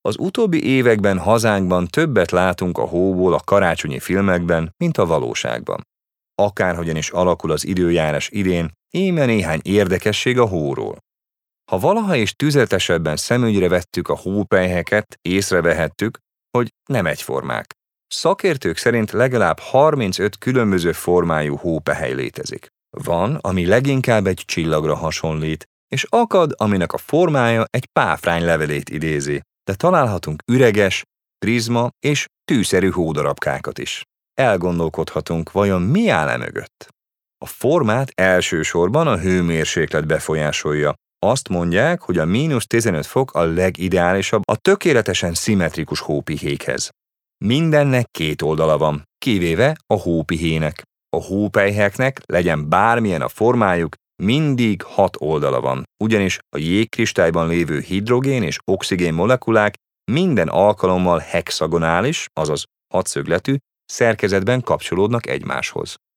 Az utóbbi években hazánkban többet látunk a hóból a karácsonyi filmekben, mint a valóságban. Akárhogyan is alakul az időjárás idén, íme néhány érdekesség a hóról. Ha valaha is tüzetesebben szemügyre vettük a hópelyheket, észrevehettük, hogy nem egyformák. Szakértők szerint legalább 35 különböző formájú hópehely létezik. Van, ami leginkább egy csillagra hasonlít, és akad, aminek a formája egy páfrány levelét idézi, de találhatunk üreges, prizma és tűszerű hódarabkákat is. Elgondolkodhatunk, vajon mi áll e mögött? A formát elsősorban a hőmérséklet befolyásolja. Azt mondják, hogy a -15 fok a legideálisabb a tökéletesen szimmetrikus hópihékhez. Mindennek két oldala van, kivéve a hópihének. A hópelyheknek, legyen bármilyen a formájuk, mindig 6 oldala van, ugyanis a jégkristályban lévő hidrogén és oxigén molekulák minden alkalommal hexagonális, azaz hatszögletű szerkezetben kapcsolódnak egymáshoz.